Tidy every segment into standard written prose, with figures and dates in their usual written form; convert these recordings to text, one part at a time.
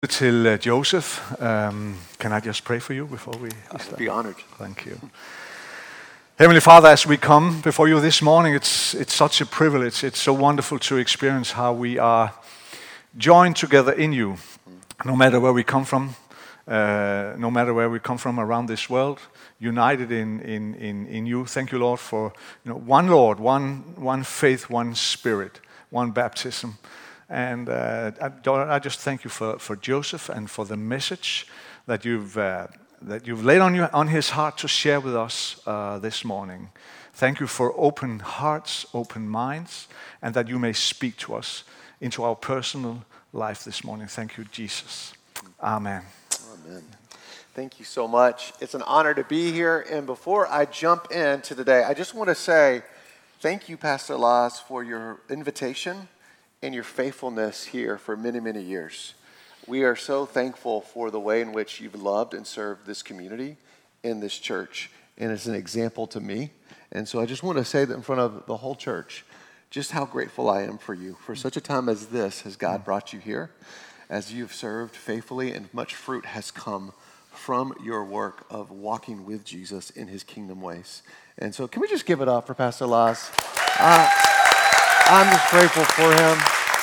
Til Joseph, can I just pray for you before we start? I'd be honored. Thank you. Heavenly Father, as we come before you this morning, it's such a privilege. It's so wonderful to experience how we are joined together in you, no matter where we come from, around this world, united in you. Thank you, Lord, for one Lord, one faith, one Spirit, one baptism. And I just thank you for Joseph and for the message that you've laid on his heart to share with us this morning. Thank you for open hearts, open minds, and that you may speak to us into our personal life this morning. Thank you, Jesus. Amen. Amen. Thank you so much. It's an honor to be here. And before I jump into the day, I just want to say thank you, Pastor Lars, for your invitation and your faithfulness here for many, many years. We are so thankful for the way in which you've loved and served this community in this church. And it's an example to me. And so I just want to say that in front of the whole church, just how grateful I am for you. For such a time as this has God brought you here, as you've served faithfully, and much fruit has come from your work of walking with Jesus in his kingdom ways. And so can we just give it up for Pastor Lars? I'm just grateful for him.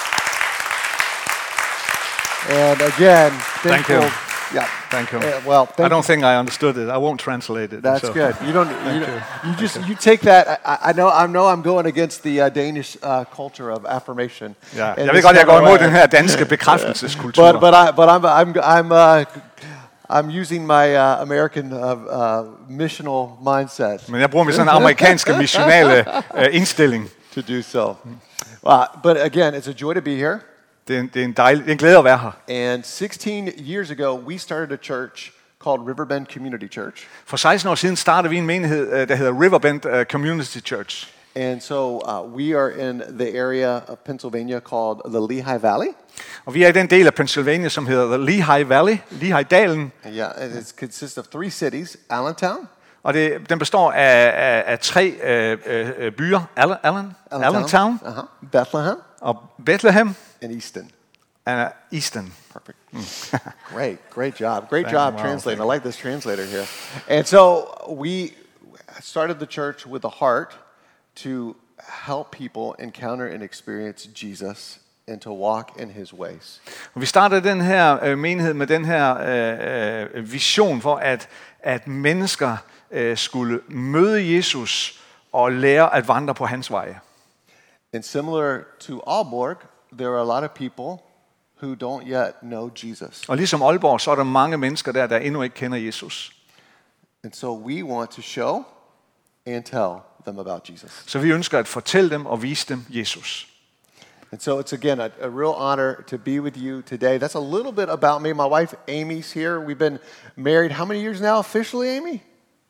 And again, thank you. Yeah, thank you. I don't think I understood it. I won't translate it. That's good. You take that. I know I'm going against the Danish culture of affirmation. Ja, jeg ved godt, jeg går imod den her danske bekræftelseskultur. But I'm using my American missional mindset. Men jeg bruger min sådan amerikanske missionale indstilling. To do so. But again, it's a joy to be here. Det er en glæde at være her. And 16 years ago, we started a church called Riverbend Community Church. For 16 år siden startede vi en menighed, der hedder Riverbend Community Church. And so we are in the area of Pennsylvania called the Lehigh Valley. Og vi er i den del af Pennsylvania, som hedder the Lehigh Valley, Lehigh-dalen. Yeah, it consists of 3 cities: Allentown. Og den består af 3 byer: Allentown, Bethlehem, og Bethlehem, and Easton. Easton. Perfect. Great job translating. I like this translator here. And so we started the church with a heart to help people encounter and experience Jesus and to walk in his ways. Og vi startede den her menighed med den her vision for at mennesker skulle møde Jesus og lære at vandre på hans veje. And similar to Aalborg, there are a lot of people who don't yet know Jesus. Og ligesom Aalborg, så er der mange mennesker der endnu ikke kender Jesus. And so we want to show and tell them about Jesus. Så vi ønsker at fortælle dem og vise dem Jesus. And so it's again a real honor to be with you today. That's a little bit about me. My wife Amy's here. We've been married how many years now officially, Amy?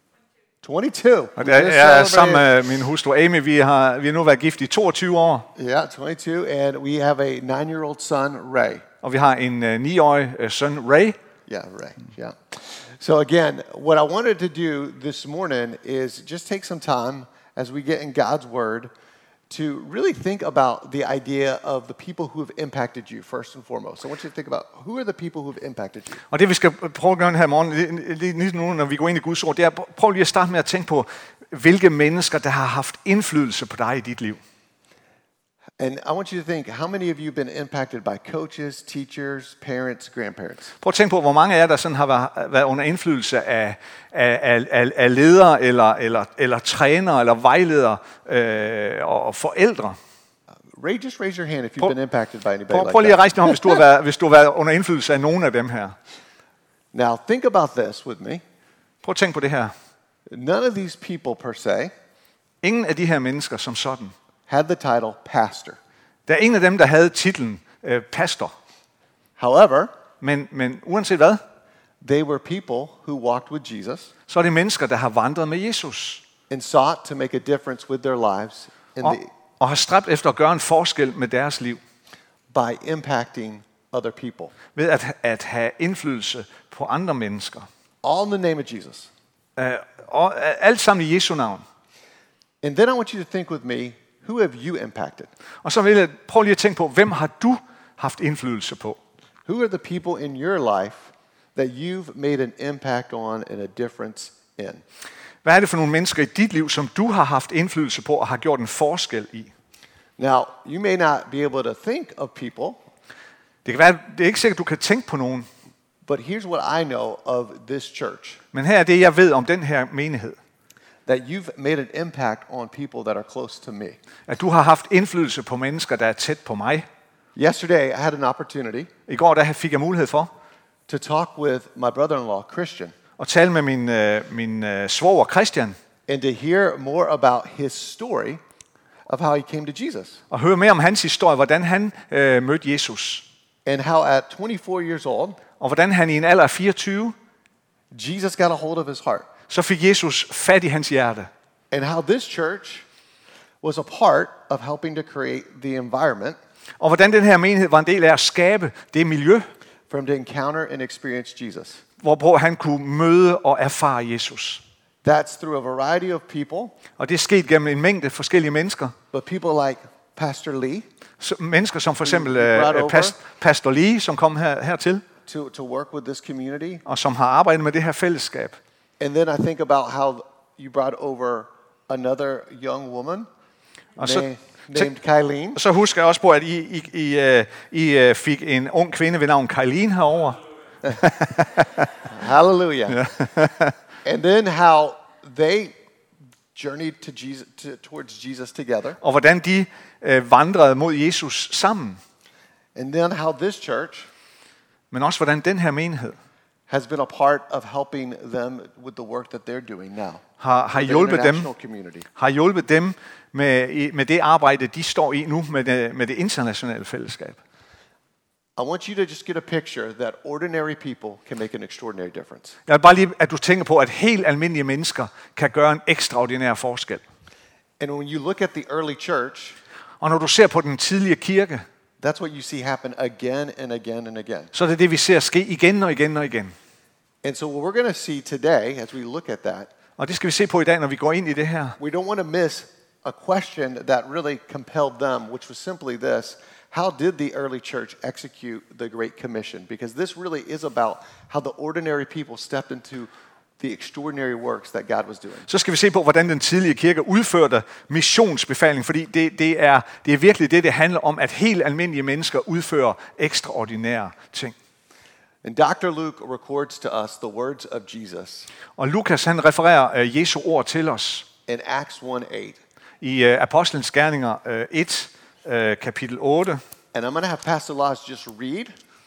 22. Og jeg er sammen med min hustru Amy. Vi har nu været gift i 22 år. Yeah, 22, and we have a 9-year-old son, Ray. Og vi har en 9-årig søn, Ray. Yeah, Ray. Yeah. So again, what I wanted to do this morning is just take some time as we get in God's Word to really think about the idea of the people who have impacted you first and foremost. So I want you to think about who are the people who have impacted you. Og det vi skal prøve at gøre her morgen, lige nu når vi går ind i Guds ord, det er prøv lige at starte med at tænke på, hvilke mennesker der har haft indflydelse på dig i dit liv. And I want you to think, how many of you have been impacted by coaches, teachers, parents, grandparents? Prøv at tænke på, hvor mange af jer der sådan har været under indflydelse af ledere eller trænere eller vejledere og forældre. Just raise your hand if you've been impacted by anybody like that. Prøv lige at rejse din hånd, hvis du har været under indflydelse af nogen af dem her. Now think about this with me. Prøv at tænke på det her. None of these people per se. Ingen af de her mennesker som sådan had the title pastor. Der er ingen af dem, der havde titlen pastor. However, men uanset hvad, they were people who walked with Jesus. Så er det mennesker, der har vandret med Jesus. And sought to make a difference with their lives og har stræbt efter at gøre en forskel med deres liv. By impacting other people. Ved at have indflydelse på andre mennesker. All in the name of Jesus. Og alt sammen i Jesu navn. And then I want you to think with me, who have you impacted? Og så vil jeg prøve lige at tænke på, hvem har du haft indflydelse på? Who are the people in your life that you've made an impact on and a difference in? Hvad er det for nogle mennesker i dit liv, som du har haft indflydelse på og har gjort en forskel i? Now, you may not be able to think of people, Det kan være, det er ikke sikkert, du kan tænke på nogen, but here's what I know of this church. men her er det, jeg ved om den her menighed. That you've made an impact on people that are close to me. At du har haft indflydelse på mennesker, der er tæt på mig. Yesterday, I had an opportunity I går der fik jeg mulighed for to talk with my brother-in-law, Christian, at tale med min svoger Christian, and to hear more about his story of how he came to Jesus. og høre mere om hans historie, hvordan han mødte Jesus. And how at 24 years old, Og hvordan han i en alder af 24, Jesus got a hold of his heart. så fik Jesus fat i hans hjerte. And how this church was a part of helping to create the environment Og hvordan den her menighed var en del af at skabe det miljø, for him to encounter and experience Jesus. hvorpå han kunne møde og erfare Jesus. That's through a variety of people, Og det er sket gennem en mængde forskellige mennesker. but people like Pastor Lee Mennesker som for eksempel brought over. Pastor Lee, som kom hertil, to work with this community. og som har arbejdet med det her fællesskab. And then I think about how you brought over another young woman Og så, named Kylene. så husker jeg også på, at I fik en ung kvinde ved navn Kylene herover. Hallelujah. And then how they journeyed to Jesus, towards Jesus together. Og hvordan de vandrede mod Jesus sammen. And then how this church Men også hvordan den her menighed has been a part of helping them with the work that they're doing now. har The hjulpet dem, international community. har hjulpet dem med det arbejde, de står i nu med det internationale fællesskab. I want you to just get a picture that ordinary people can make an extraordinary difference. Jeg vil bare lige, at du tænker på, at helt almindelige mennesker kan gøre en ekstraordinær forskel. And when you look at the early church, Og når du ser på den tidlige kirke, that's what you see happen again and again and again. så er det det, vi ser ske igen og igen og igen. And so what we're going to see today as we look at that, Og det skal vi se på i dag, når vi går ind i det her. we don't want to miss a question that really compelled them, which was simply this: how did the early church execute the Great Commission? Because this really is about how the ordinary people stepped into the extraordinary works that God was doing. Så skal vi se på, hvordan den tidlige kirke udførte missionsbefaling, fordi det er virkelig det handler om, at helt almindelige mennesker udfører ekstraordinære ting. And Dr. Luke records to us the words of Jesus Og Lukas han refererer Jesu ord til os in Acts 1:8. i Apostlenes Gerninger 1, kapitel 8. And I'm going to have Pastor Lars just read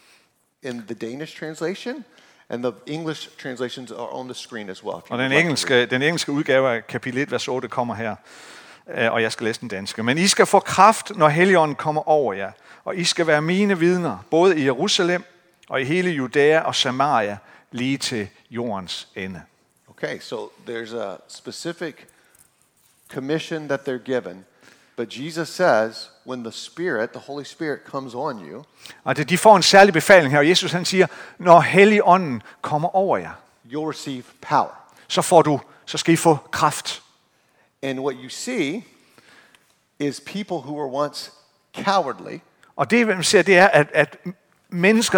in the Danish translation, and the English translations are on the screen as well. Og den engelske udgave af kapitel 1, vers 8 kommer her, og jeg skal læse den danske. Men I skal få kraft, når Helligånden kommer over jer, og I skal være mine vidner, både i Jerusalem og i hele Judæa og Samaria, lige til jordens ende. Okay, so there's a specific commission that they're given, but Jesus says, when the Holy Spirit comes on you, Og de får en særlig befaling her, og Jesus han siger, når Helligånden kommer over jer, you'll receive power. så skal I få kraft. And what you see is people who were once cowardly, Og det man ser, det er, at mennesker,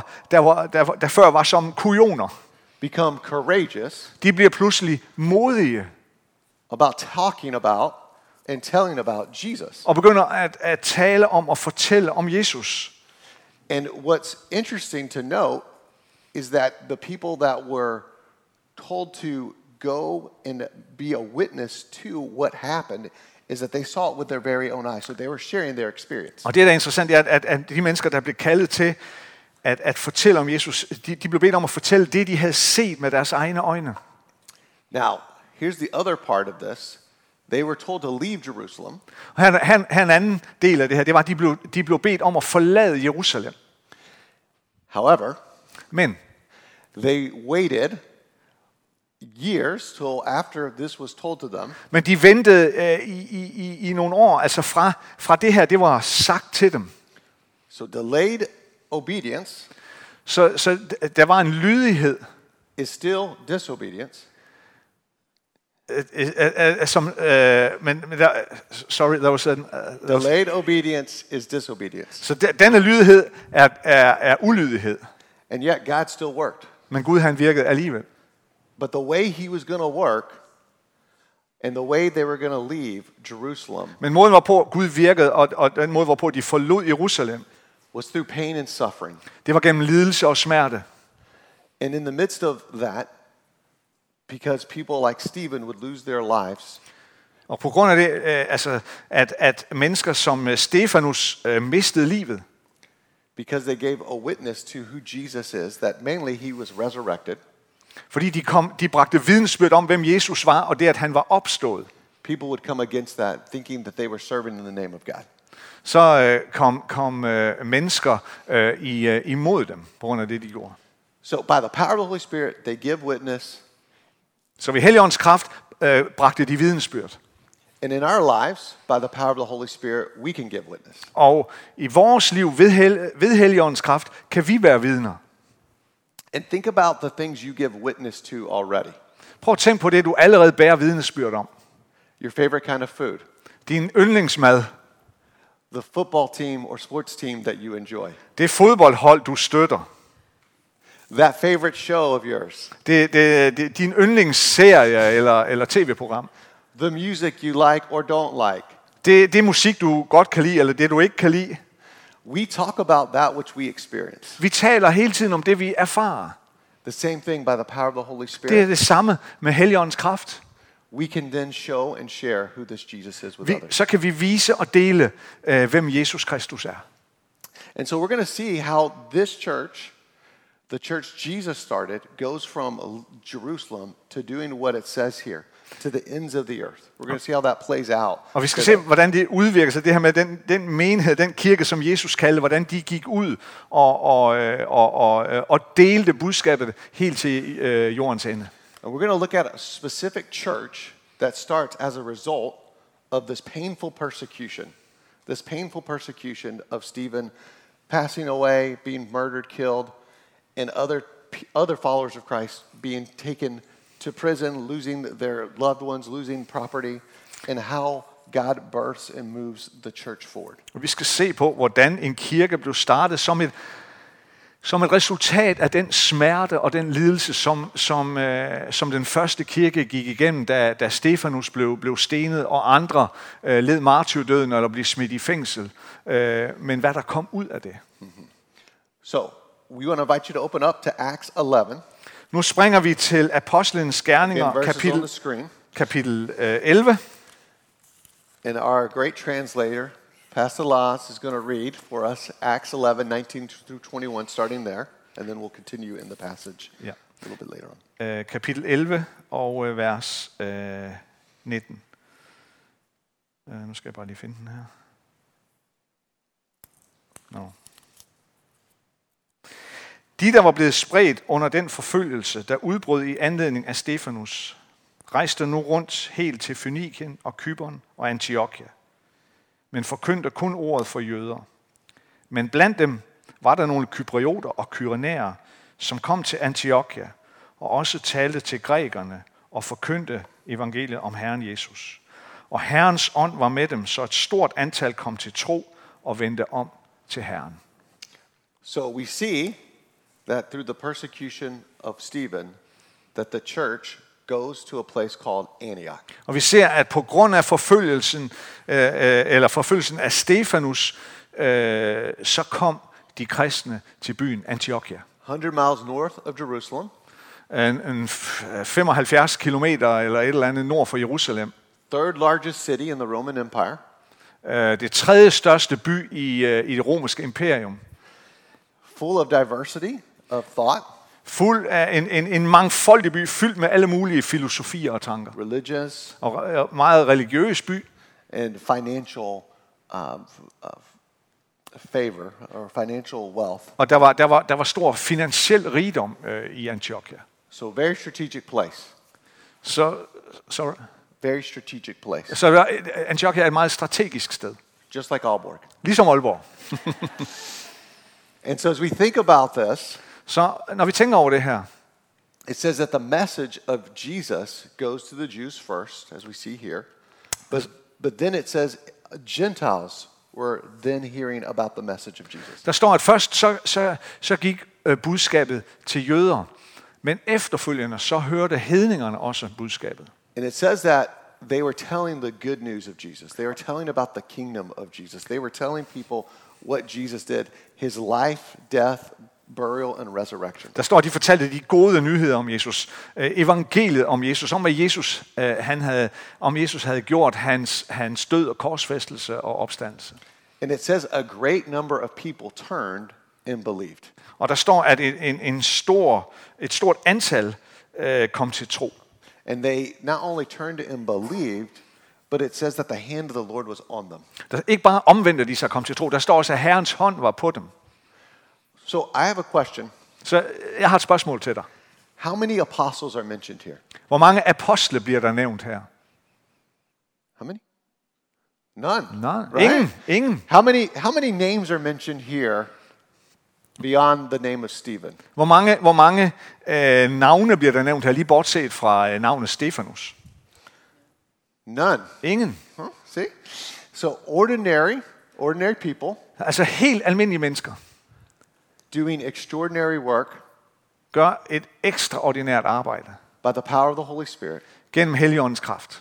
der før var som kujoner, become courageous de bliver pludselig modige about talking about and telling about Jesus. og begynder at tale om og fortælle om Jesus. And what's interesting to note is that the people that were told to go and be a witness to what happened is that they saw it with their very own eyes. So they were sharing their experience. Og det, der er interessant, er, at de mennesker, der blev kaldet til at fortælle om Jesus, de blev bedt om at fortælle det, de havde set med deres egne øjne. Now, here's the other part of this. They were told to leave Jerusalem. Og her en anden del af det her, det var, at de blev bedt om at forlade Jerusalem. However, Men they waited years till after this was told to them. Men de ventede i nogle år, altså fra det her, det var sagt til dem. So delayed obedience Så der var en lydighed, is still disobedience. Delayed obedience is disobedience. Så denne lydighed er ulydighed. And yet God still worked. Men Gud han virkede alligevel. But the way he was going to work and the way they were going to leave Jerusalem Men måden hvorpå Gud virkede, og den måde hvorpå de forlod Jerusalem, was through pain and suffering. det var gennem lidelse og smerte. And in the midst of that, because people like Stephen would lose their lives, Og på grund af det, at mennesker som Stefanus mistede livet, because they gave a witness to who Jesus is, that mainly he was resurrected, fordi de bragte vidnesbyrd om, hvem Jesus var, og det, at han var opstået, people would come against that, thinking that they were serving in the name of God. så kom mennesker imod dem, på grund af det, de gjorde. So by the power of the Holy Spirit, they give witness. Så ved Helligåndens kraft bragte de vidnesbyrd. And in our lives, by the power of the Holy Spirit, we can give witness. Og i vores liv ved Helligåndens kraft kan vi være vidner. And think about the things you give witness to already. Prøv at tænke på det, du allerede bærer vidnesbyrd om. Your favorite kind of food. Din yndlingsmad. The football team or sports team that you enjoy. Det fodboldhold, du støtter. That favorite show of yours. Det din yndlingsserie eller tv-program. The music you like or don't like. Det musik, du godt kan lide, eller det, du ikke kan lide. We talk about that which we experience. Vi taler hele tiden om det, vi erfarer. The same thing by the power of the Holy Det er Spirit. det samme med Helligåndens kraft. We can then show and share who this Jesus is with others. Så kan vi vise og dele, hvem Jesus Kristus er. And so we're going to see how this church, the church Jesus started, goes from Jerusalem to doing what it says here, to the ends of the earth. We're going to see how that plays out. Og vi skal se, hvordan det udvirker sig, det her med den menighed, den kirke, som Jesus kaldte, hvordan de gik ud og delte budskabet helt til jordens ende. And we're going to look at a specific church that starts as a result of this painful persecution of Stephen passing away, being murdered, killed, and other followers of Christ being taken to prison, losing their loved ones, losing property, and how God births and moves the church forward. Og vi skal se på, hvordan en kirke blev startet som et resultat af den smerte og den lidelse, som den første kirke gik igennem, da Stefanus blev stenet, og andre led martyrdøden eller blev smidt i fængsel. Men hvad der kom ud af det. So, we want to invite you to open up to Acts 11. Nu springer vi til Apostlenes Gerninger, kapitel 11. And our great translator, Pastor Lars, is going to read for us Acts 11, 19 through 21, starting there, and then we'll continue in the passage a little bit later on. Kapitel 11 og vers 19. Nu skal jeg bare lige finde den her. No. De, der var blevet spredt under den forfølgelse, der udbrød i anledning af Stefanus, rejste nu rundt helt til Fønikien og Cypern og Antiochia, men forkyndte kun ordet for jøder. Men blandt dem var der nogle kyprioter og kyrenæer, som kom til Antiochia og også talte til grækerne og forkyndte evangeliet om Herren Jesus. Og Herrens ånd var med dem, så et stort antal kom til tro og vendte om til Herren. So we see that through the persecution of Stephen, that the church goes to a place called Antioch. Og vi ser, at på grund af forfølgelsen af Stefanus, så kom de kristne til byen Antiochia. 100 miles north of Jerusalem. 75 kilometer eller et eller andet nord for Jerusalem. Third largest city in the Roman Empire. Det tredje største by i det romerske imperium. Full of diversity of thought. Fuld af en mangfoldig by, fyldt med alle mulige filosofier og tanker. Religious. Og meget religiøs by. And financial favor or financial wealth. Og der var stor finansiel rigdom i Antiochia. So very strategic place. Very strategic place. Så Antiochia er et meget strategisk sted. Just like Aalborg. Ligesom Aalborg. And so as we think about this, så når vi tænker over det her, it says that the message of Jesus goes to the Jews first, as we see here. But then it says Gentiles were then hearing about the message of Jesus. Der står, at først så gik budskabet til jøder, men efterfølgende så hørte hedningerne også budskabet. And it says that they were telling the good news of Jesus. They were telling about the kingdom of Jesus. They were telling people what Jesus did, his life, death, burial and resurrection. Der står, at de fortalte de gode nyheder om Jesus, evangeliet om Jesus, om hvad Jesus havde gjort, hans død og korsfæstelse og opstandelse. And it says a great number of people turned and believed. Og der står, at et stort antal kom til tro. And they not only turned and believed, but it says that the hand of the Lord was on them. Der ikke bare omvendte de sig kom til tro, der står også, at Herrens hånd var på dem. So I have a question. Så jeg har et spørgsmål til dig. How many apostles are mentioned here? Hvor mange apostle bliver der nævnt her? How many? None. Nej, Right? ingen. How many names are mentioned here beyond the name of Stephen? Hvor mange navne bliver der nævnt her, lige bortset fra navnet Stefanus? None. Ingen. Huh? See? So ordinary people Altså helt almindelige mennesker doing extraordinary work gør et ekstraordinært arbejde by the power of the Holy Spirit. gennem Helligåndens kraft.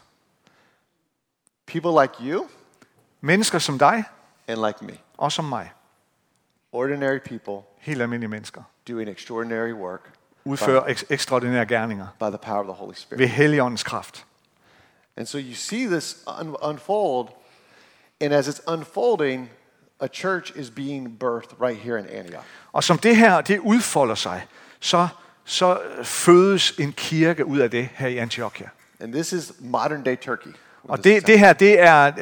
People like you Mennesker som dig and like me. og som mig. Ordinary people Helt almindelige mennesker doing extraordinary work udfører ekstraordinære gerninger by the power of the Holy Spirit. ved Helligåndens kraft. And so you see this unfold, and as it's unfolding, a church is being birthed right here in Antioch. Og som det her, det udfolder sig, så fødes en kirke ud af det her i Antiochia. And this is modern day Turkey. Og det her, det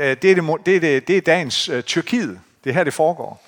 er dagens Tyrkiet. Det er her, det foregår.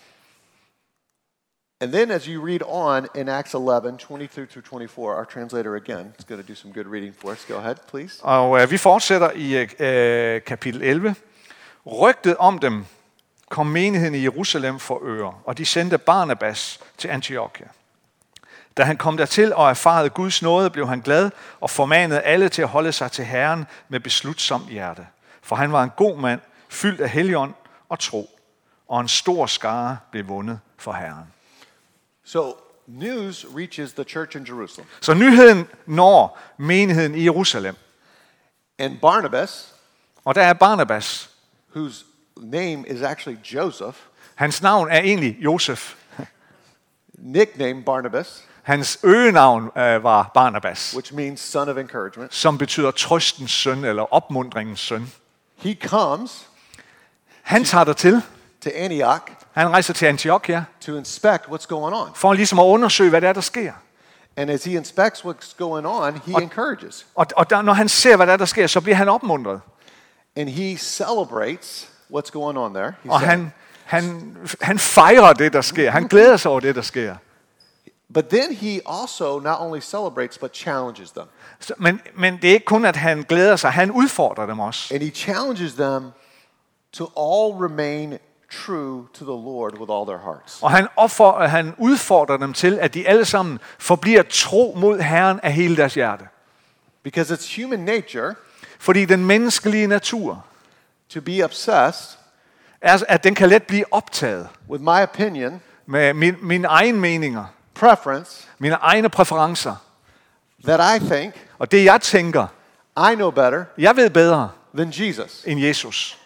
And then as you read on in Acts 11, 23 through 24, our translator again is going to do some good reading for us. Go ahead, please. Og vi fortsætter i kapitel 11. Rygtet om dem kom menigheden i Jerusalem for øre, og de sendte Barnabas til Antiochia. Da han kom dertil og erfarede Guds nåde, blev han glad og formanede alle til at holde sig til Herren med beslutsomt hjerte. For han var en god mand, fyldt af helligånd og tro, og en stor skare blev vundet for Herren. So news reaches the church in Jerusalem. Så nyheden når menigheden i Jerusalem. And Barnabas, Og der er Barnabas. whose name is actually Joseph, Hans navn er egentlig Josef. nicknamed Barnabas, Hans øgenavn var Barnabas, which means son of encouragement. som betyder trøstens søn eller opmuntringens søn. He comes Han tager dertil. to Antioch Han rejser til Antiochia to inspect what's going on. for ligesom at undersøge, hvad der sker. And as he inspects what's going on, he encourages. Og når han ser, hvad der sker, så bliver han opmuntret. And he celebrates what's going on there. He Og said. han fejrer det, der sker. Han glæder sig over det, der sker. But then he also not only celebrates, but challenges them. Men det er ikke kun, at han glæder sig. Han udfordrer dem også. And he challenges them to all remain true to the Lord with all their hearts. Og han udfordrer dem til, at de alle sammen forbliver tro mod Herren af hele deres hjerte. Because it's human nature Fordi den menneskelige natur to be obsessed er, at den kan let blive optaget with my opinion, med mine egne meninger, preference, mine egne præferencer. that I think Og det jeg tænker, I know better jeg ved bedre than Jesus. end Jesus.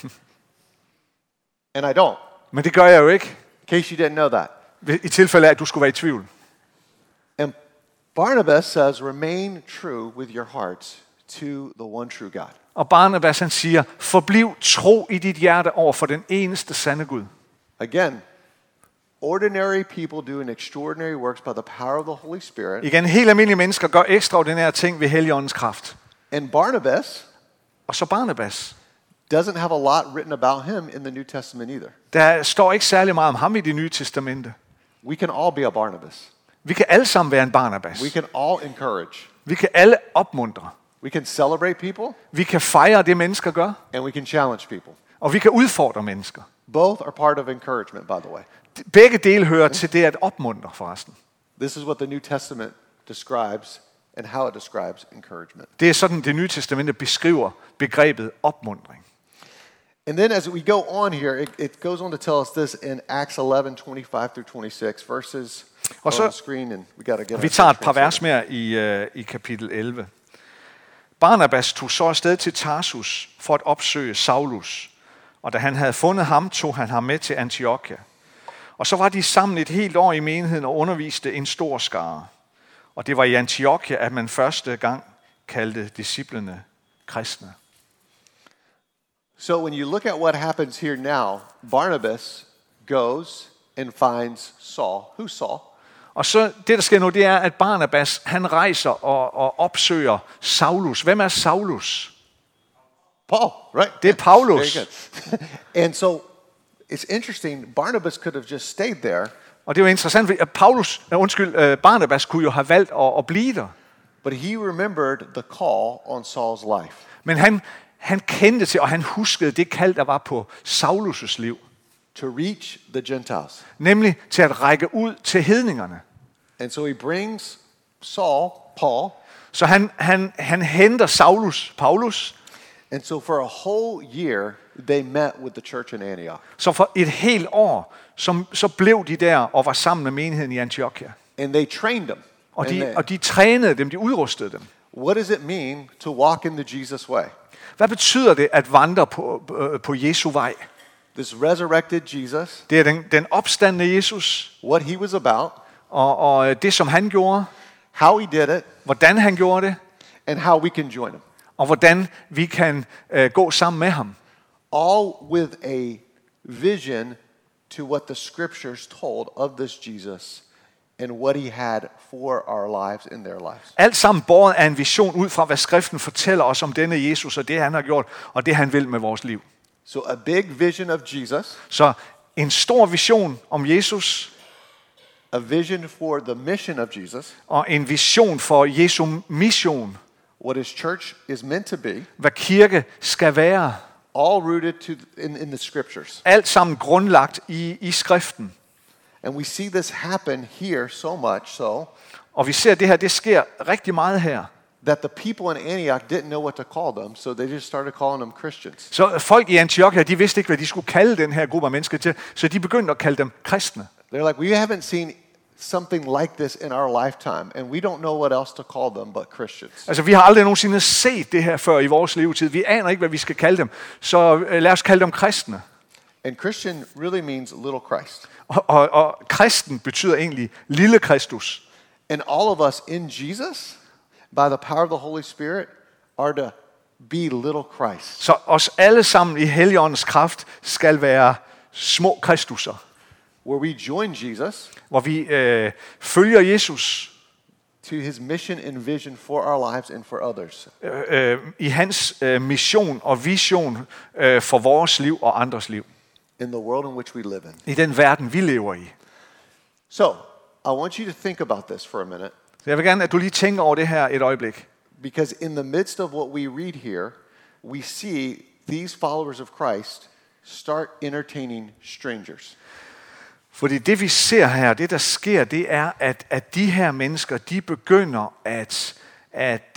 And I don't. Men det gør jeg jo ikke, In case you didn't know that. i tilfælde af, at du skulle være i tvivl. And Barnabas says, remain true with your hearts to the one true God. Og Barnabas han siger, forbliv tro i dit hjerte over for den eneste sande Gud. Again, ordinary people doing extraordinary works by the power of the Holy Spirit. Igen, helt almindelige mennesker gør ekstraordinære ting ved Helligåndens kraft. And Barnabas Og så Barnabas. doesn't have a lot written about him in the New Testament either. Der står ikke særlig meget om ham i Det Nye Testamente. We can all be a Barnabas. Vi kan alle sammen være en Barnabas. We can all encourage. Vi kan alle opmuntre. We can celebrate people, Vi kan fejre det, mennesker gør. and we can challenge people. Og vi kan udfordre mennesker. Both are part of encouragement, by the way. Begge dele hører til det at opmuntre forresten. This is what the New Testament describes and how it describes encouragement. Det er sådan, det Nye Testamente beskriver begrebet opmuntring. And then as we go on here, it goes on to tell us this in Acts 11, 25-26 verses on the screen, and we got to get. Vi tager et par vers mere i kapitel 11. Barnabas tog så afsted til Tarsus for at opsøge Saulus, og da han havde fundet ham, tog han ham med til Antiochia. Og så var de sammen et helt år i menigheden og underviste en stor skare. Og det var i Antiochia, at man første gang kaldte disciplene kristne. So when you look at what happens here now, Barnabas goes and finds Saul. Who's Saul? Og så det, der sker nu, det er, at Barnabas, han rejser og opsøger Saulus. Hvem er Saulus? Paul, right? Det er Paulus. Very good. And so it's interesting, Barnabas could have just stayed there. Og det er jo interessant, fordi Barnabas kunne jo have valgt at blive der. But he remembered the call on Saul's life. Men han kendte til, og han huskede det kald, der var på Saulus' liv. To reach the Gentiles. Nemlig til at række ud til hedningerne. And so he brings Paul. Så han henter Paulus. And so for a whole year, they met with the church in Antioch. Så for et helt år, så blev de der og var sammen med menigheden i Antiochia. And they trained them. Og de trænede dem, de udrustede dem. What does it mean to walk in the Jesus way? Hvad betyder det at vandre på Jesu vej? This resurrected Jesus. Det er den opstandne Jesus. What he was about. Og det som han gjorde. How he did it. Hvordan han gjorde det. And how we can join him. Og hvordan vi kan gå sammen med ham. All with a vision to what the scriptures told of this Jesus and what he had for our lives in their lives. Alt sammen båret af en vision ud fra, hvad skriften fortæller os om denne Jesus, og det han har gjort, og det han vil med vores liv. So a big vision of Jesus. Så en stor vision om Jesus. A vision for the mission of Jesus. Og en vision for Jesu mission. What his church is meant to be. Hvad kirke skal være. All rooted in the scriptures. Alt sammen grundlagt i skriften. And we see this happen here so much so. Og vi ser det sker rigtig meget her. That the people in Antioch didn't know what to call them, so they just started calling them Christians. Så folk i Antiochia, de vidste ikke, hvad de skulle kalde den her gruppe af mennesker til, så de begyndte at kalde dem kristne. They're like, we haven't seen something like this in our lifetime, and we don't know what else to call them but Christians. Altså, vi har aldrig nogensinde set det her før i vores levetid. Vi aner ikke, hvad vi skal kalde dem, så lad os kalde dem kristne. And Christian really means little Christ. Og kristen betyder egentlig lille Kristus. And all of us in Jesus, by the power of the Holy Spirit, are to be little Christ. Så os alle sammen i Helligåndens kraft skal være små Kristusser. Where we join Jesus, hvor vi følger Jesus to his mission and vision for our lives and for others. I hans mission og vision for vores liv og andres liv. In the world in which we live in. I den verden vi lever i. So, I want you to think about this for a minute. Jeg vil gerne at du lige tænker over det her et øjeblik. Because in the midst of what we read here, we see these followers of Christ start entertaining strangers. Fordi det vi ser her, det der sker, det er, at de her mennesker, de begynder at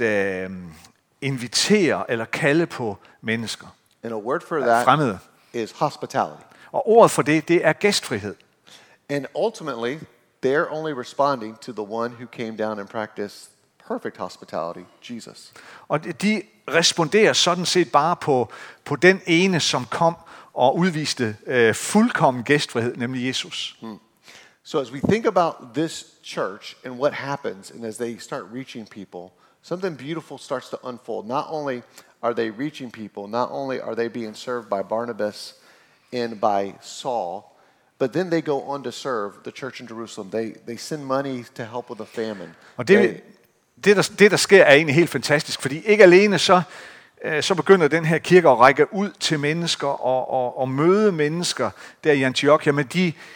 invitere eller kalde på mennesker. And a word for that fremmede. Is hospitality. Og ordet for det er gæstfrihed. And ultimately, they're only responding to the one who came down and practiced perfect hospitality, Jesus. Og de responderer sådan set bare på den ene, som kom og udviste fuldkommen gæstfrihed, nemlig Jesus. So as we think about this church and what happens, and as they start reaching people, something beautiful starts to unfold. Not only are they reaching people, not only are they being served by Barnabas and by Saul, but then they go on to serve the church in Jerusalem. They send money to help with the famine. Og det der sker, er egentlig helt fantastisk, fordi ikke alene så begynder den her kirke at række ud til mennesker og møde mennesker der i Antiochia, men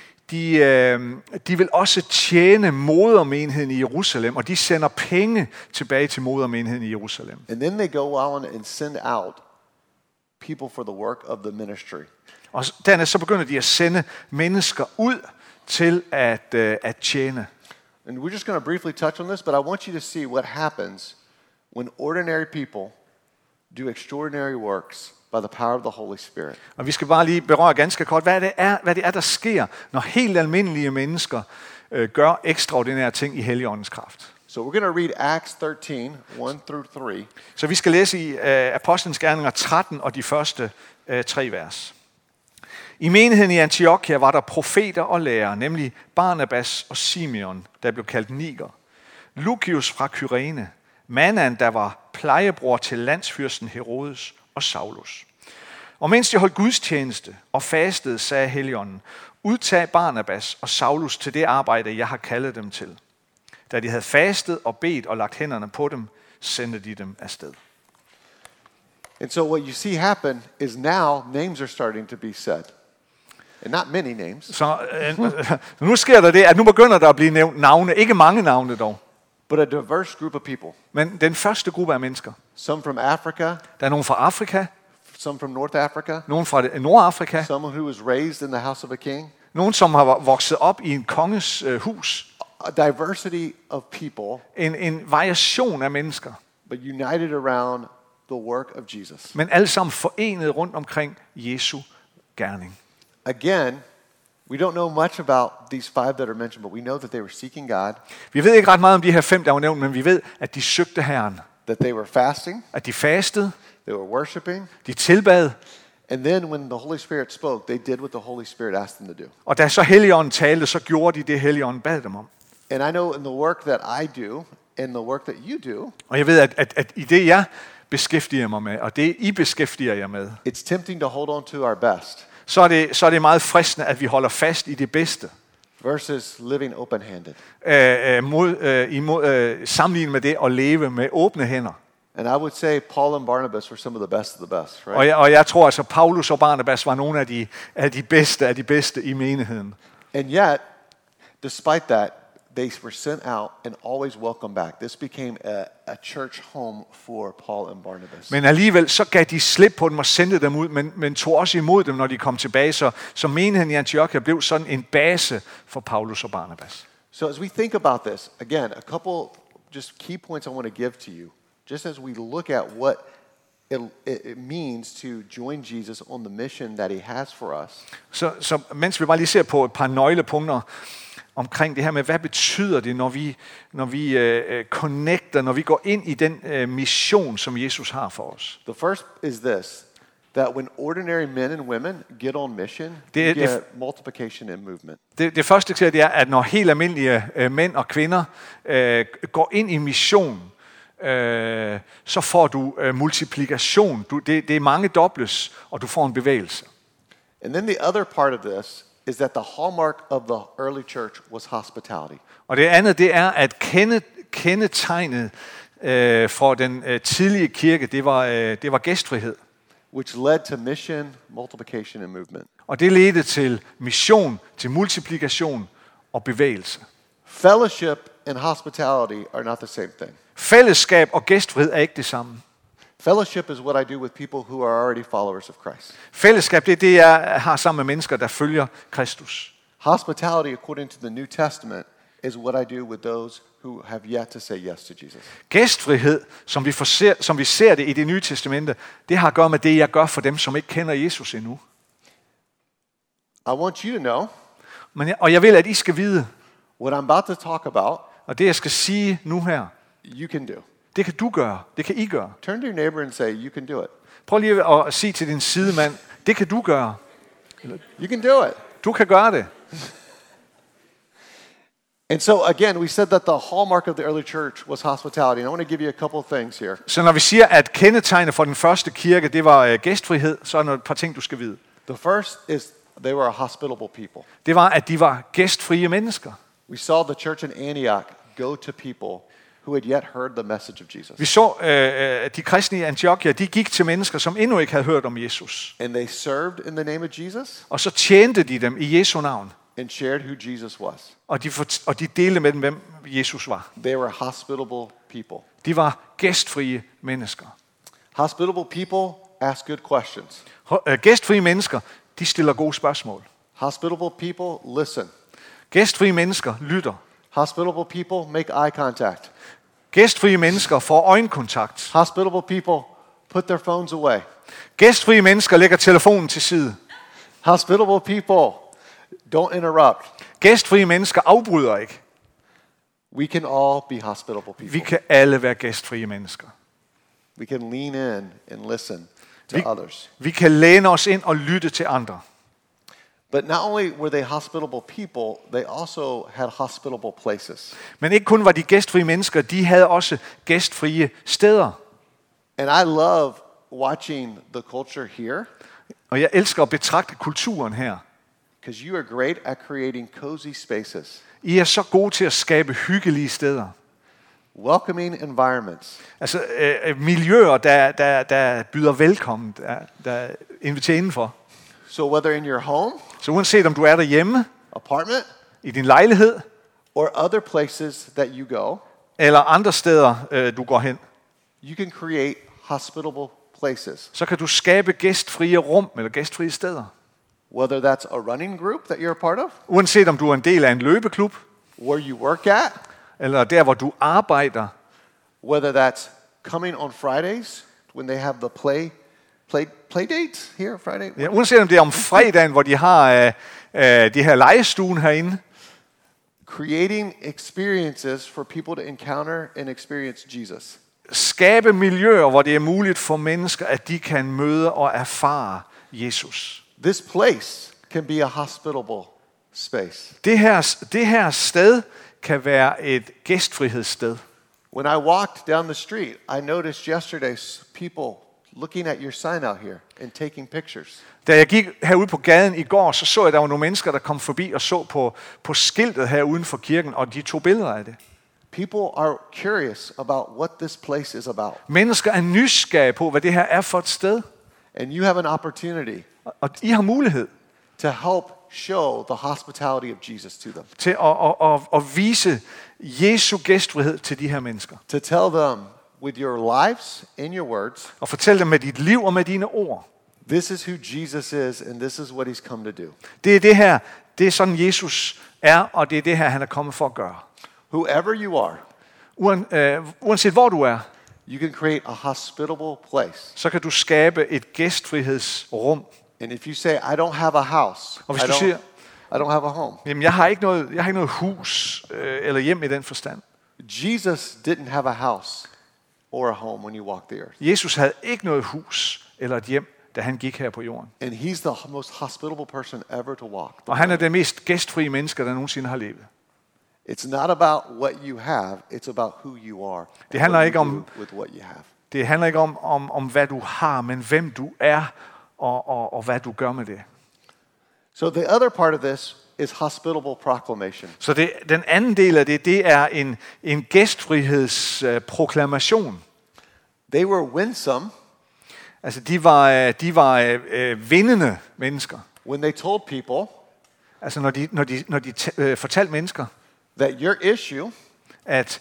de vil også tjene modermenigheden i Jerusalem, og de sender penge tilbage til modermenigheden i Jerusalem. And then they go on and send out people for the work of the ministry. Og dernæst så begynder de at sende mennesker ud til at tjene. And we're just going to briefly touch on this, but I want you to see what happens when ordinary people do extraordinary works by the power of the Holy Spirit. Og vi skal bare lige berøre ganske kort, hvad det er, der sker, når helt almindelige mennesker gør ekstraordinære ting i Helligåndens kraft. So we're going to read Acts 13, 1-3. Så vi skal læse i Apostlenes Gerninger 13 og de første 3 vers. I menigheden i Antiochia var der profeter og lærere, nemlig Barnabas og Simeon, der blev kaldt Niger, Lucius fra Kyrene, Manan, der var plejebror til landsfyrsten Herodes, og Saulus. Og mens de holdt gudstjeneste og fastede, sagde Helligånden, udtag Barnabas og Saulus til det arbejde, jeg har kaldet dem til. Da de havde fastet og bedt og lagt hænderne på dem, sendte de dem afsted. And so what you see happen is now names are starting to be said. And not many names. Så nu sker der det, at nu begynder der at blive nævnt navne, ikke mange navne dog, But a diverse group of people. men den første gruppe af mennesker. Some from Africa, Der er nogen fra Afrika, some from North Africa, nogen fra Nordafrika, someone who was raised in the house of a king. nogen som har vokset op i en konges hus. A diversity of people, En variation af mennesker, but united around the work of Jesus. men alle sammen forenet rundt omkring Jesu gerning. Again, we don't know much about these 5 that are mentioned, but we know that they were seeking God, Vi ved ikke ret meget om de her 5, der var nævnt, men vi ved, at de søgte Herren. that they were fasting, At de fastede, they were worshiping, de tilbad, and then when the Holy Spirit spoke, they did what the Holy Spirit asked them to do. og da så Helligånden talte, så gjorde de det, Helligånden bad dem om. And I know in the work that I do, and the work that you do, Og jeg ved, at i det, jeg beskæftiger mig med, og det, I beskæftiger jer med, it's tempting to hold on to our best så er det meget fristende, at vi holder fast i det bedste, versus living open-handed. sammenlignet med det at leve med åbne hænder. And I would say Paul and Barnabas were some of the best, right? Og jeg tror altså, Paulus og Barnabas var nogle af de bedste i menigheden. And yet, despite that, they were sent out and always welcomed back. This became a church home for Paul and Barnabas. Men alligevel så gav de slip på dem og sendte dem ud, men tog også imod dem, når de kom tilbage. Så menigheden i Antiochia blev sådan en base for Paulus og Barnabas. So as we think about this, again, a couple just key points I want to give to you, just as we look at what it means to join Jesus on the mission that he has for us. Så mens vi bare lige ser på et par nøglepunkter omkring det her med, hvad betyder det, når vi connecter, når vi går ind i den mission, som Jesus har for os. The first is this, that when ordinary men and women get on mission, Det- you get multiplication and movement. Det første, det er, at når helt almindelige mænd og kvinder går ind i mission, så får du multiplikation. Det er mange dobles, og du får en bevægelse. And then the other part of this is that the hallmark of the early church was hospitality. Og det andet, det er, at kendetegnet for den tidlige kirke, det var gæstfrihed. Which led to mission, multiplication, and movement. Og det ledte til mission, til multiplikation og bevægelse. Fellowship and hospitality are not the same thing. Fællesskab og gæstfrihed er ikke det samme. Fellowship is what I do with people who are already followers of Christ. Fællesskab, det er det, jeg har sammen med mennesker, der følger Kristus. Hospitality, according to the New Testament, is what I do with those who have yet to say yes to Jesus. Gæstfrihed, som vi ser det i Det Nye Testamente, det har at gøre med det, jeg gør for dem, som ikke kender Jesus endnu. I want you to know Og jeg vil, at I skal vide, what I'm about to talk about, og det, jeg skal sige nu her, you can do. det kan du gøre, det kan I gøre. Turn to your neighbor and say, you can do it. Prøv lige at sige til din sidemand, det kan du gøre. You can do it. Du kan gøre det. And so again, we said that the hallmark of the early church was hospitality. And I want to give you a couple of things here. Så når vi siger, at kendetegnet for den første kirke, det var gæstfrihed, så er der et par ting, du skal vide. The first is they were a hospitable people. Det var, at de var gæstfrie mennesker. We saw the church in Antioch go to people who had yet heard the message of Jesus. Vi så, at de kristne i Antiochia, de gik til mennesker, som endnu ikke havde hørt om Jesus. And they served in the name of Jesus Og så tjente de dem i Jesu navn. and shared who Jesus was. Og de delte med dem, hvem Jesus var. They were hospitable people. De var gæstfrie mennesker. Hospitable people ask good questions. Gæstfrie mennesker, de stiller gode spørgsmål. Hospitable people listen. Gæstfrie mennesker lytter. Hospitable people make eye contact. Gæstfrie mennesker får øjenkontakt. Hospitable people put their phones away. Gæstfrie mennesker lægger telefonen til side. Hospitable people don't interrupt. Gæstfrie mennesker afbryder ikke. We can all be hospitable people. Vi kan alle være gæstfrie mennesker. We can lean in and listen to others. Vi kan læne os ind og lytte til andre. But not only were they hospitable people, they also had hospitable places. Men ikke kun var de gæstfrie mennesker, de havde også gæstfrie steder. And I love watching the culture here. Og jeg elsker at betragte kulturen her. Because you are great at creating cozy spaces. I er så gode til at skabe hyggelige steder. Welcoming environments. Altså miljøer, der byder velkommen, der inviterer indenfor. So whether in your home, så uanset om du er derhjemme, apartment, i din lejlighed, or other places that you go, eller andre steder, du går hen, you can create hospitable places. så kan du skabe gæstfrie rum eller gæstfrie steder. Whether that's a running group that you're a part of, uanset om du er en del af en løbeklub, where you work at, eller der hvor du arbejder, whether that's coming on Fridays when they have the play dates here Friday. Ja, uanset om det er om fredagen, hvor de har de her legestuen herinde. Creating experiences for people to encounter and experience Jesus. Skabe miljøer, hvor det er muligt for mennesker, at de kan møde og erfare Jesus. This place can be a hospitable space. Det her sted kan være et gæstfrihedssted. When I walked down the street, I noticed yesterday people looking at your sign out here and taking pictures. Da jeg gik herude på gaden i går, så jeg, der var nogle mennesker, der kom forbi og så på skiltet her uden for kirken, og de tog billeder af det. People are curious about what this place is about. Mennesker er nysgerrige på, hvad det her er for et sted. And you have an opportunity Og I har mulighed to help show the hospitality of Jesus to them. til at vise Jesu gæstfrihed til de her mennesker. To tell them with your lives and your words, Og fortæl dem med dit liv og med dine ord. this is who Jesus is and this is what he's come to do. Det er det her, det er sådan Jesus er, og det er det her, han er kommet for at gøre. Whoever you are, Uanset hvor du er, you can create a hospitable place. så kan du skabe et gæstfrihedsrum. And if you say, I don't have a house, Og hvis du siger, I don't have a home. jamen jeg har ikke noget hus eller hjem i den forstand. Jesus didn't have a house or a home when he walked the earth. Jesus havde ikke noget hus eller et hjem, da han gik her på jorden. And he's the most hospitable person ever to walk. Og han er den mest gæstfrie menneske, der nogensinde har levet. It's not about what you have, it's about who you are. Det handler what ikke you om do with what you have. Det handler ikke om hvad du har, men hvem du er og hvad du gør med det. So the other part of this is hospitable proclamation. Så den anden del af det er en gæstfrihedsproklamation. They were winsome. Altså de var vindende mennesker. When they told people, altså når de fortalte mennesker, that your issue, at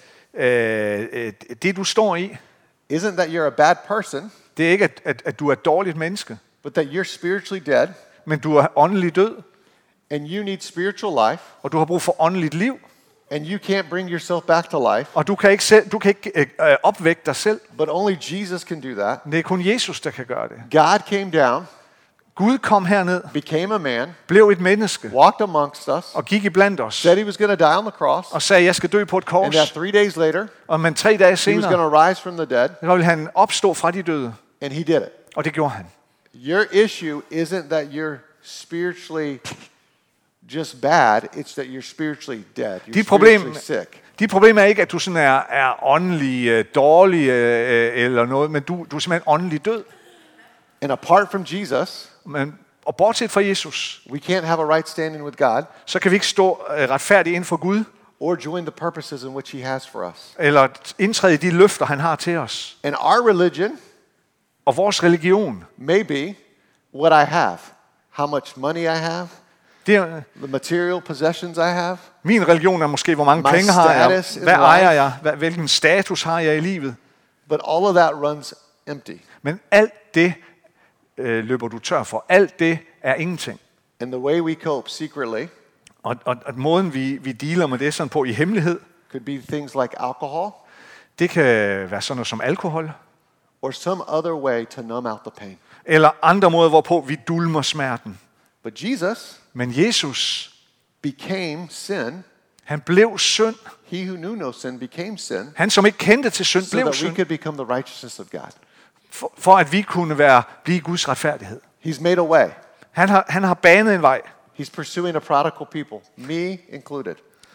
det du står i, isn't that you're a bad person, det er ikke at du er et dårligt menneske, but that you're spiritually dead, men du er åndelig død, and you need spiritual life, og du har brug for åndeligt liv, and you can't bring yourself back to life, og du kan ikke opvække dig selv. but only Jesus can do that. Det er kun Jesus, der kan gøre det. God came down, Gud kom herned, became a man, blev et menneske, walked amongst us, og gik iblandt os, said he was going to die on the cross, og sagde, jeg skal dø på et and kors, that 3 days later, og men 3 dage he was senere, going to rise from the dead, så ville han opstå fra de døde, and he did it. og det gjorde han. Your issue isn't that you're spiritually just bad, it's that you're spiritually dead. You're spiritually sick. Dit problem er ikke, at du sådan er åndelig dårlig eller noget, men du er simpelthen åndelig død. And apart from Jesus, Og bortset fra Jesus, we can't have a right standing with God, så kan vi ikke stå retfærdigt inden for Gud, or join the purposes in which he has for us. eller indtræde i de løfter, han har til os. And our religion Og vores religion, may be what I have, how much money I have, the material possessions I have, min religion er måske, hvor mange my penge har jeg, status in hvad ejer life. jeg, hvilken status har jeg i livet. But all of that runs empty. Men alt det løber du tør for. Alt det er ingenting. And the way we cope secretly Og måden, vi dealer med det sådan på i hemmelighed, could be things like alcohol det kan være sådan noget som alkohol, or some other way to numb out the pain. eller andre måder, hvorpå vi dulmer smerten. But Jesus Men Jesus, became sin. han blev synd. He who knew no sin became sin Han, som ikke kendte til synd, so blev that we synd, could become the righteousness of God. for at vi kunne blive Guds retfærdighed. He's made a way. Han har banet en vej. He's pursuing a prodigal people, me included.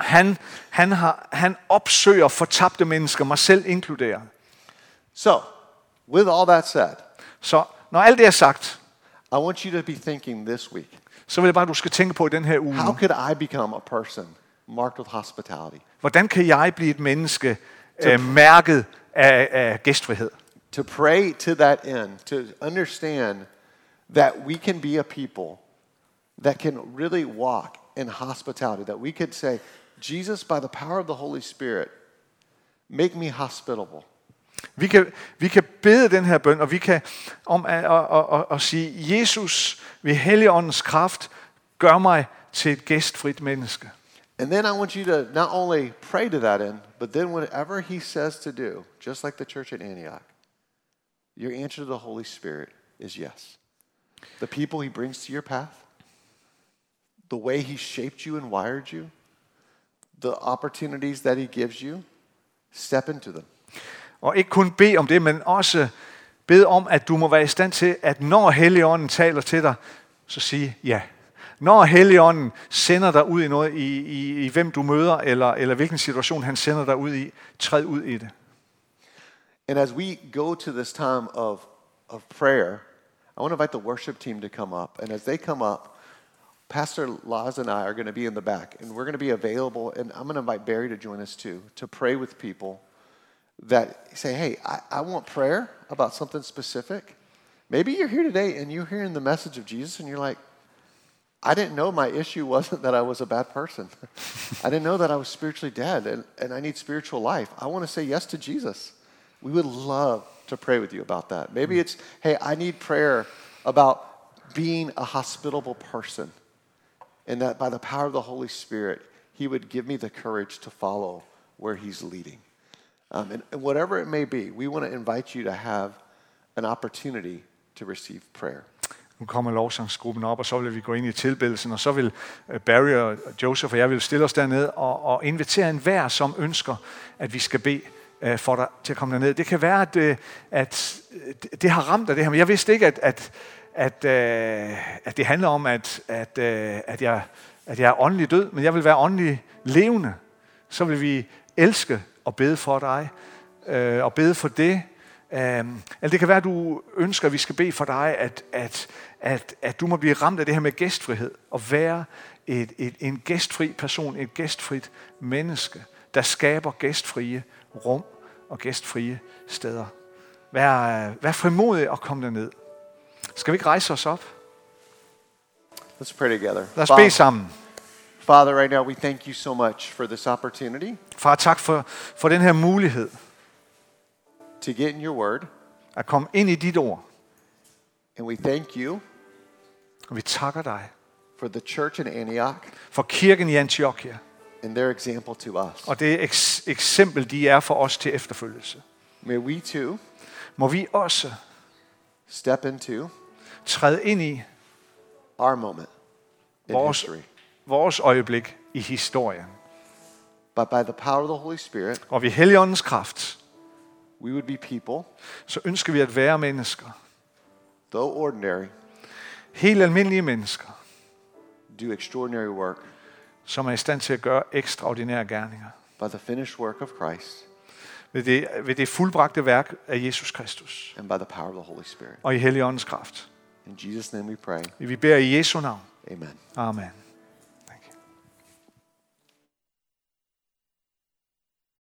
Han opsøger fortabte mennesker, mig selv inkluderet. So, with all that said, Så når alt det er sagt, I want you to be thinking this week, så vil jeg bare, at du skal tænke på i den her uge, how could I become a person marked with hospitality? hvordan kan jeg blive et menneske mærket af gæstfrihed? To pray to that end, to understand that we can be a people that can really walk in hospitality, that we could say, Jesus, by the power of the Holy Spirit, make me hospitable. Vi kan bede den her bøn, og vi kan at sige, Jesus, ved Helligåndens kraft, gør mig til et gæstfrit menneske. And then I want you to not only pray to that end, but then whatever he says to do, just like the church at Antioch, your answer to the Holy Spirit is yes. The people he brings to your path, the way he shaped you and wired you, the opportunities that he gives you, step into them. Og ikke kun bede om det, men også bede om, at du må være i stand til, at når Helligånden taler til dig, så sige ja. Når Helligånden sender dig ud i noget, i hvem du møder, eller hvilken situation han sender dig ud i, træd ud i det. And as we go to this time of prayer, I want to invite the worship team to come up. And as they come up, Pastor Laz and I are going to be in the back, and we're going to be available, and I'm going to invite Barry to join us too, to pray with people that say, hey, I want prayer about something specific. Maybe you're here today and you're hearing the message of Jesus and you're like, I didn't know my issue wasn't that I was a bad person. I didn't know that I was spiritually dead and I need spiritual life. I want to say yes to Jesus. We would love to pray with you about that. Maybe it's, hey, I need prayer about being a hospitable person, and that by the power of the Holy Spirit, he would give me the courage to follow where he's leading. And whatever it may be, we want to invite you to have an opportunity to receive prayer. Nu kommer lovsangsgruppen op, og så vil vi gå ind i tilbedelsen, og så vil Barry og Joseph og jeg vil stille os derned og invitere enhver, som ønsker, at vi skal bede for dig til at komme derned. Det kan være, at det har ramt dig det her, men jeg vidste ikke, at det handler om, at jeg er åndelig død, men jeg vil være åndelig levende. Så vil vi elske og bede for dig, og bede for det. Eller det kan være, at du ønsker, at vi skal bede for dig, at du må blive ramt af det her med gæstfrihed, og være en gæstfri person, et gæstfrit menneske, der skaber gæstfrie rum og gæstfrie steder. Vær frimodig og kom derned. Skal vi ikke rejse os op? Let's pray together. Lad os bede sammen. Father, right now we thank you so much for this opportunity Far, tak for den her mulighed to get in your word. At komme ind i dit ord. And we thank you Og vi takker dig for the church in Antioch for kirken i Antiochia. and their example to us. Og det eksempel, de er for os til efterfølgelse. May we too Må vi også step into træde ind i our moment in history. vores øjeblik i historien. But by the power of the Holy Spirit, Og ved Helligåndens kraft, we would be people, så ønsker vi at være mennesker. though ordinary, Helt almindelige mennesker, do extraordinary work som er i stand til at gøre ekstraordinære gerninger. by the finished work of Christ Ved det fuldbragte værk af Jesus Kristus. and by the power of the Holy Spirit. Og i Helligåndens kraft. In Jesus' name we pray. Vi beder i Jesu navn. Amen. Amen.